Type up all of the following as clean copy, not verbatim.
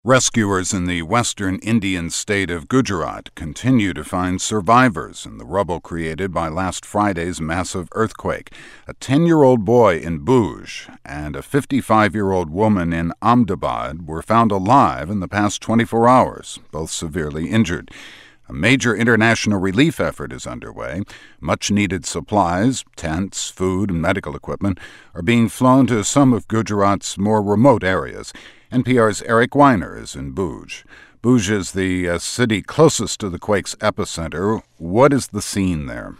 Rescuers in the western Indian state of Gujarat continue to find survivors in the rubble created by last Friday's massive earthquake. A 10-year-old boy in Bhuj and a 55-year-old woman in Ahmedabad were found alive in the past 24 hours, both severely injured. A major international relief effort is underway. Much-needed supplies, tents, food, and medical equipment are being flown to some of Gujarat's more remote areas. NPR's Eric Weiner is in Bhuj. Bhuj is the city closest to the quake's epicenter. What is the scene there?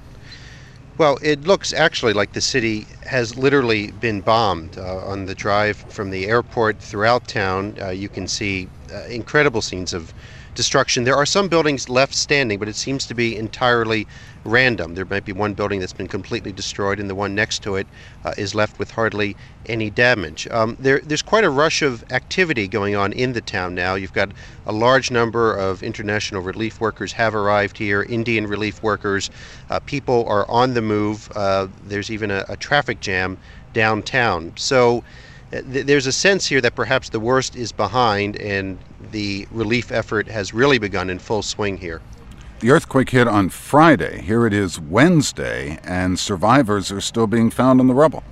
Well, it looks actually like the city has literally been bombed. On the drive from the airport throughout town, you can see incredible scenes of destruction. There are some buildings left standing, but it seems to be entirely random. There might be one building that's been completely destroyed, and the one next to it is left with hardly any damage. There's quite a rush of activity going on in the town now. You've got a large number of international relief workers have arrived here, Indian relief workers. People are on the move. There's even a traffic jam downtown. So there's a sense here that perhaps the worst is behind and the relief effort has really begun in full swing here. The earthquake hit on Friday. Here it is Wednesday, and survivors are still being found in the rubble.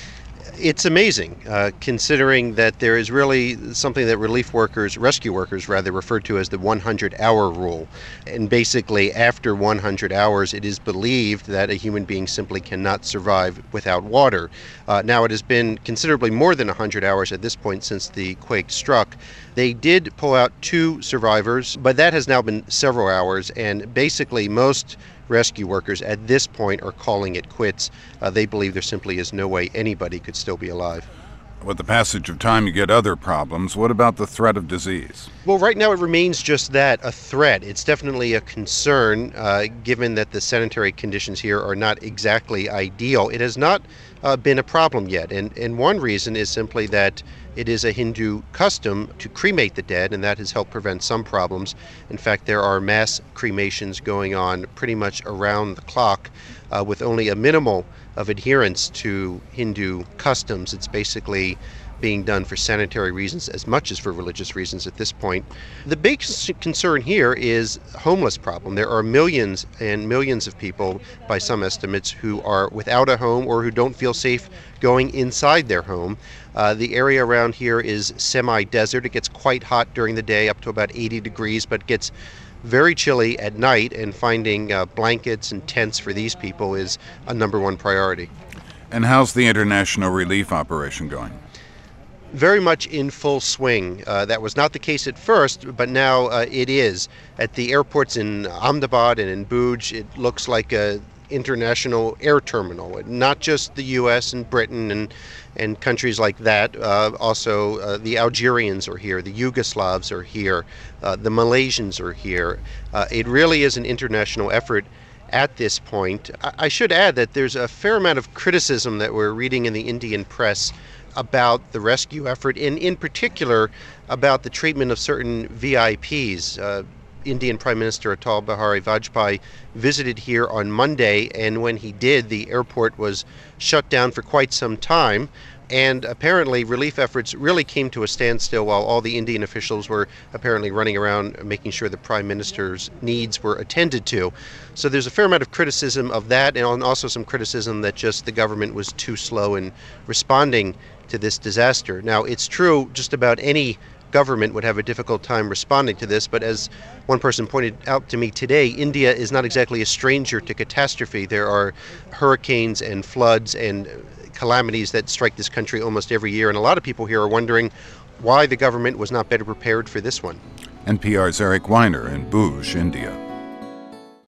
It's amazing, considering that there is really something that rescue workers rather, refer to as the 100-hour rule. And basically, after 100 hours, it is believed that a human being simply cannot survive without water. Now, it has been considerably more than 100 hours at this point since the quake struck. They did pull out 2 survivors, but that has now been several hours, and basically most rescue workers at this point are calling it quits. They believe there simply is no way anybody could still be alive. With the passage of time, you get other problems. What about the threat of disease? Well, right now it remains just that, a threat. It's definitely a concern, given that the sanitary conditions here are not exactly ideal. It has not been a problem yet, and one reason is simply that it is a Hindu custom to cremate the dead, and that has helped prevent some problems. In fact, there are mass cremations going on pretty much around the clock, with only a minimal of adherence to Hindu customs. It's basically being done for sanitary reasons as much as for religious reasons at this point. The big concern here is homeless problem. There are millions and millions of people, by some estimates, who are without a home or who don't feel safe going inside their home. The area around here is semi-desert. It gets quite hot during the day, up to about 80 degrees, but gets very chilly at night, and finding blankets and tents for these people is a number one priority. And how's the international relief operation going? Very much in full swing. That was not the case at first, but now it is. At the airports in Ahmedabad and in Bhuj, it looks like a international air terminal, not just the U.S. and Britain and countries like that. Also, the Algerians are here, the Yugoslavs are here, the Malaysians are here. It really is an international effort at this point. I should add that there's a fair amount of criticism that we're reading in the Indian press about the rescue effort, and in particular about the treatment of certain VIPs. Indian Prime Minister Atal Bihari Vajpayee visited here on Monday, and when he did, the airport was shut down for quite some time. And apparently relief efforts really came to a standstill while all the Indian officials were apparently running around making sure the Prime Minister's needs were attended to. So there's a fair amount of criticism of that, and also some criticism that just the government was too slow in responding to this disaster. Now, it's true just about any government would have a difficult time responding to this, but as one person pointed out to me today, India is not exactly a stranger to catastrophe. There are hurricanes and floods and calamities that strike this country almost every year, and a lot of people here are wondering why the government was not better prepared for this one. NPR's Eric Weiner in Bhuj, India.